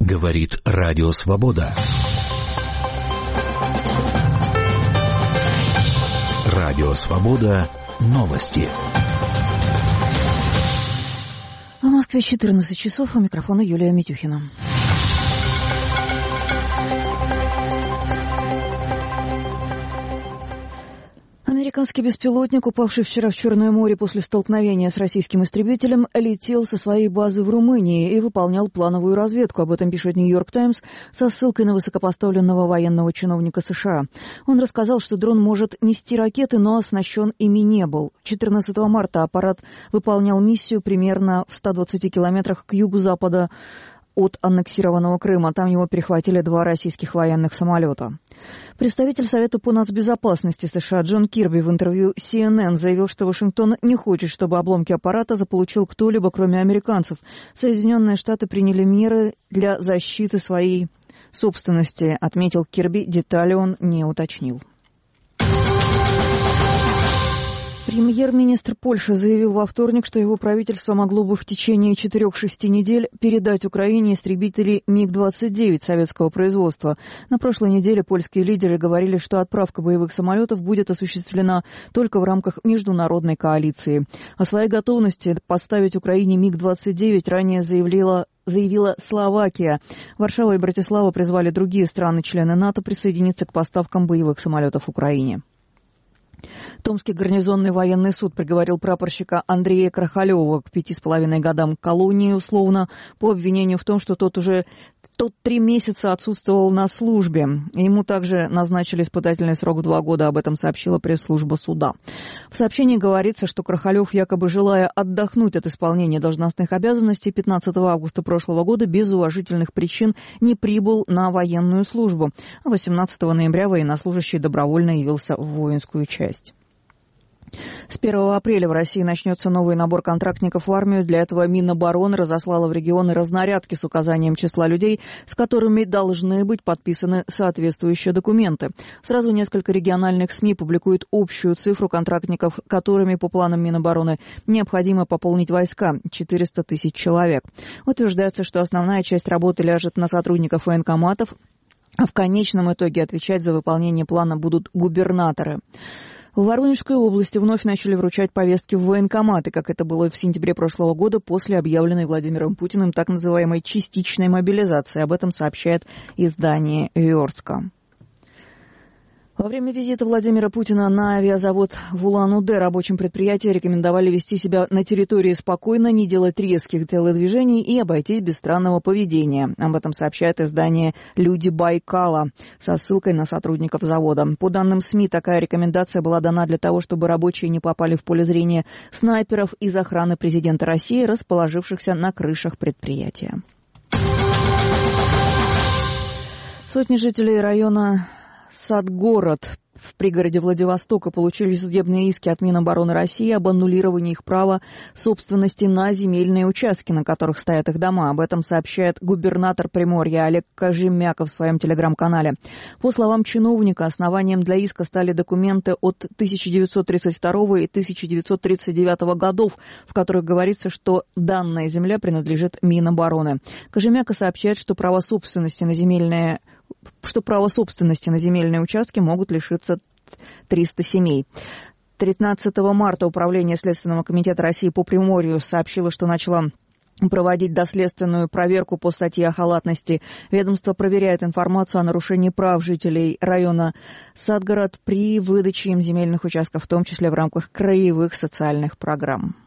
Говорит Радио Свобода. Радио Свобода. Новости. В Москве 14 часов. У микрофона Юлия Митюхина. Американский беспилотник, упавший вчера в Черное море после столкновения с российским истребителем, летел со своей базы в Румынии и выполнял плановую разведку. Об этом пишет «Нью-Йорк Таймс» со ссылкой на высокопоставленного военного чиновника США. Он рассказал, что дрон может нести ракеты, но оснащен ими не был. 14 марта аппарат выполнял миссию примерно в 120 километрах к югу-западу от аннексированного Крыма. Там его перехватили 2 российских военных самолета. Представитель Совета по нацбезопасности США Джон Кирби в интервью CNN заявил, что Вашингтон не хочет, чтобы обломки аппарата заполучил кто-либо, кроме американцев. Соединенные Штаты приняли меры для защиты своей собственности, отметил Кирби. Детали он не уточнил. Премьер-министр Польши заявил во вторник, что его правительство могло бы в течение 4-6 недель передать Украине истребители МиГ-29 советского производства. На прошлой неделе польские лидеры говорили, что отправка боевых самолетов будет осуществлена только в рамках международной коалиции. О своей готовности поставить Украине МиГ-29 ранее заявила Словакия. Варшава и Братислава призвали другие страны-члены НАТО присоединиться к поставкам боевых самолетов Украине. Томский гарнизонный военный суд приговорил прапорщика Андрея Крахалева к 5,5 годам колонии условно по обвинению в том, что тот 3 месяца отсутствовал на службе. Ему также назначили испытательный срок в 2 года, об этом сообщила пресс-служба суда. В сообщении говорится, что Крахалев, якобы желая отдохнуть от исполнения должностных обязанностей, 15 августа прошлого года без уважительных причин не прибыл на военную службу. 18 ноября военнослужащий добровольно явился в воинскую часть. С 1 апреля в России начнется новый набор контрактников в армию. Для этого Минобороны разослала в регионы разнарядки с указанием числа людей, с которыми должны быть подписаны соответствующие документы. Сразу несколько региональных СМИ публикуют общую цифру контрактников, которыми, по планам Минобороны, необходимо пополнить войска – 400 тысяч человек. Утверждается, что основная часть работы ляжет на сотрудников военкоматов, а в конечном итоге отвечать за выполнение плана будут губернаторы. В Воронежской области вновь начали вручать повестки в военкоматы, как это было в сентябре прошлого года после объявленной Владимиром Путиным так называемой частичной мобилизации. Об этом сообщает издание «Верстка». Во время визита Владимира Путина на авиазавод в Улан-Удэ рабочим предприятиям рекомендовали вести себя на территории спокойно, не делать резких телодвижений и обойтись без странного поведения. Об этом сообщает издание «Люди Байкала» со ссылкой на сотрудников завода. По данным СМИ, такая рекомендация была дана для того, чтобы рабочие не попали в поле зрения снайперов из охраны президента России, расположившихся на крышах предприятия. Сотни жителей района Садгород в пригороде Владивостока получили судебные иски от Минобороны России об аннулировании их права собственности на земельные участки, на которых стоят их дома. Об этом сообщает губернатор Приморья Олег Кожемяков в своем телеграм-канале. По словам чиновника, основанием для иска стали документы от 1932 и 1939 годов, в которых говорится, что данная земля принадлежит Минобороны. Кожемяков сообщает, что право собственности на земельные участки могут лишиться 300 семей. 13 марта Управление Следственного комитета России по Приморью сообщило, что начало проводить доследственную проверку по статье о халатности. Ведомство проверяет информацию о нарушении прав жителей района Садгород при выдаче им земельных участков, в том числе в рамках краевых социальных программ.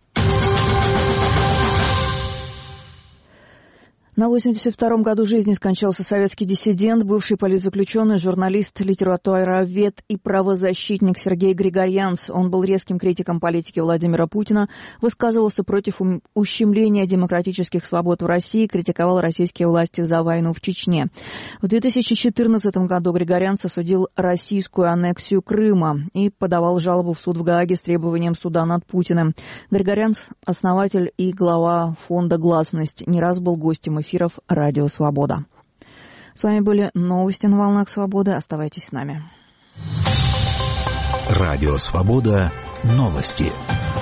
На 82-м году жизни скончался советский диссидент, бывший политзаключенный, журналист, литературовед и правозащитник Сергей Григорянц. Он был резким критиком политики Владимира Путина, высказывался против ущемления демократических свобод в России, критиковал российские власти за войну в Чечне. В 2014 году Григорянц осудил российскую аннексию Крыма и подавал жалобу в суд в Гааге с требованием суда над Путиным. Григорянц – основатель и глава фонда «Гласность», не раз был гостем эфиров «Радио Свобода». С вами были новости на волнах Свободы. Оставайтесь с нами. Радио Свобода. Новости.